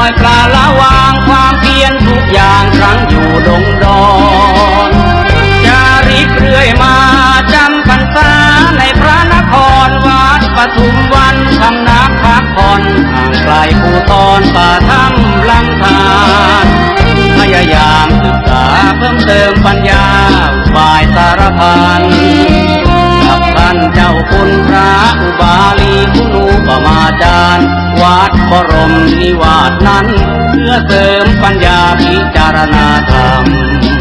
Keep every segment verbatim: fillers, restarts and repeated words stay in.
อยปลาละวางความเพียรทุกอย่างครั้งอยู่ดงดอนจาริกเรื่อยมาจำพรรษาในพระนครวัดปทุมวันทำนักพักผ่อนห่างไกลภูตอนป่าถ้ำลำธารพยายามศึกษาเพิ่มเติมปัญญาฝ่ายสารพันกับท่านเจ้าคุณพระอุบาลีคุณูปมาจารย์วัดบรมนิวาสนั้นเพื่อเสริมปัญญาพิจารณาธรรม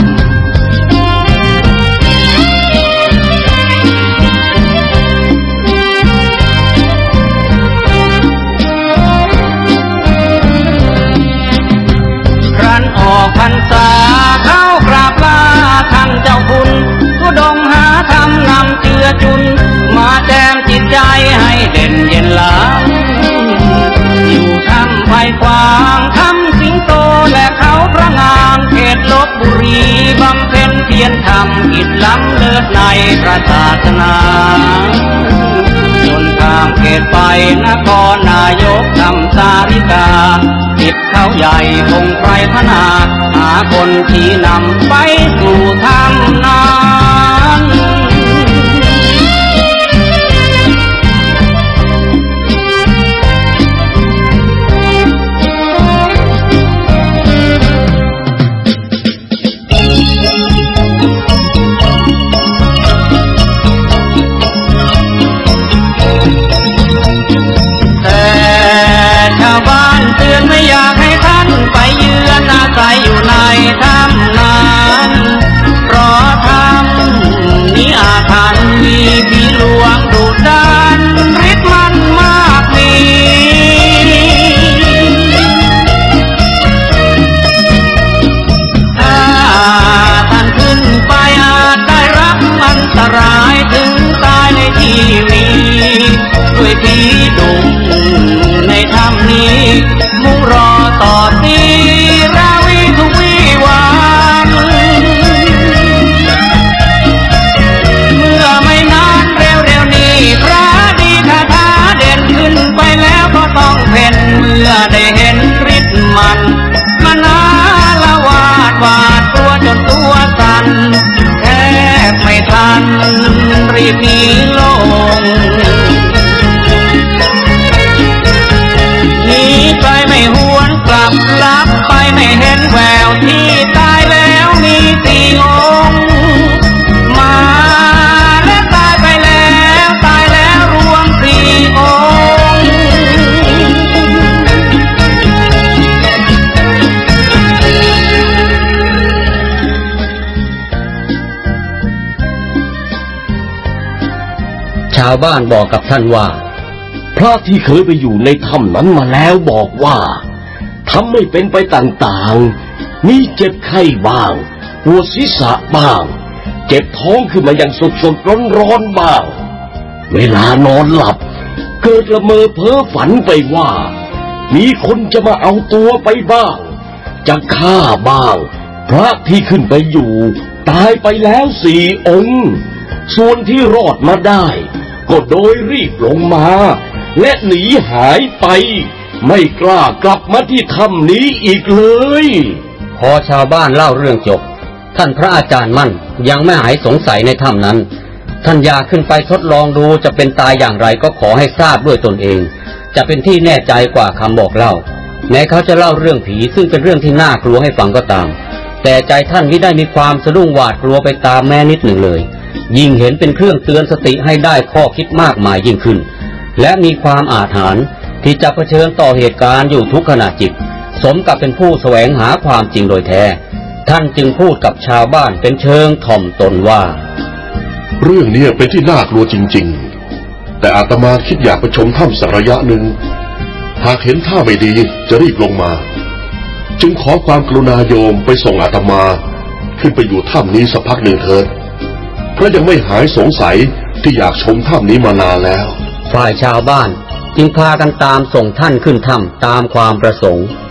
ครั้นออกพรรษาเข้ากราบลาท่านเจ้าคุณผู้ดงหาธรรมนำเจือจุนมาแจมจิตใจให้เด่นเย็นหลางอยู่ทำไผ่ขวางทำสิงโตและเขาพระงามเขตลพบุรีบำเพ็ญเพียรธรรมกิจล้ำเลิศในพระศาสนาจนข้ามเขตไปนครนายกทำสาริกาติดเขาใหญ่คงไพรพนาหาคนที่นำไปสู่ธรรมนั้นไม่อยากให้ท่านไปเยือนอาศัยอยู่ในถ้ำนั้นเพราะถ้ำนี้อาถรรพ์มีผีหลวงดุดันฤทธิ์มันมากมีถ้าท่านขึ้นไปอาจได้รับอันตรายถึงตายในที่นี้ด้วยผีดุในถ้ำนี้มุ่งรอต่อตีราวีทุกวิวานเมื่อไม่นานเร็วๆนี้พระดีคาถาเด่นขึ้นไปแล้วก็ต้องเพ่นเมื่อได้เห็นฤทธิ์มันมันอาละวาดวาดตัวจนตัวสั่นแทบไม่ทันรีบหนีลงไปไม่หวนกลับลับไปไม่เห็นแววที่ตายแล้วมีสี่องค์มาและตายไปแล้วตายแล้วรวมสี่องค์ชาวบ้านบอกกับท่านว่าพระที่เคยไปอยู่ในถ้ำนั้นมาแล้วบอกว่าทำไม่เป็นไปต่างๆมีเจ็บไข้บ้างปวดศีรษะบ้างเจ็บท้องขึ้นมาอย่างสดๆร้อนๆบ้างเวลานอนหลับเกิดละเมอเพ้อฝันไปว่ามีคนจะมาเอาตัวไปบ้างจะฆ่าบ้างพระที่ขึ้นไปอยู่ตายไปแล้วสี่องค์ส่วนที่รอดมาได้ก็โดยรีบลงมาและหนีหายไปไม่กล้ากลับมาที่ถ้ำนี้อีกเลยพอชาวบ้านเล่าเรื่องจบท่านพระอาจารย์มั่นยังไม่หายสงสัยในถ้ำนั้นท่านอยากขึ้นไปทดลองดูจะเป็นตายอย่างไรก็ขอให้ทราบด้วยตนเองจะเป็นที่แน่ใจกว่าคำบอกเล่าแม้เขาจะเล่าเรื่องผีซึ่งเป็นเรื่องที่น่ากลัวให้ฟังก็ตามแต่ใจท่านไม่ได้มีความสะดุ้งหวาดกลัวไปตามแม้นิดหนึ่งเลยยิ่งเห็นเป็นเครื่องเตือนสติให้ได้ข้อคิดมากมายยิ่งขึ้นและมีความอาถรรพ์ที่จะเผชิญต่อเหตุการณ์อยู่ทุกขณะจิตสมกับเป็นผู้แสวงหาความจริงโดยแท้ท่านจึงพูดกับชาวบ้านเป็นเชิงถ่อมตนว่าเรื่องนี้เป็นที่น่ากลัวจริงๆแต่อาตมาคิดอยากไปชมถ้ำสักระยะหนึ่งหากเห็นท่าไม่ดีจะรีบลงมาจึงขอความกรุณาโยมไปส่งอาตมาขึ้นไปอยู่ถ้ำนี้สักพักหนึ่งเถิดเพราะยังไม่หายสงสัยที่อยากชมถ้ำนี้มานานแล้วฝ่ายชาวบ้านจึงพากันตามส่งท่านขึ้นถ้ำตามความประสงค์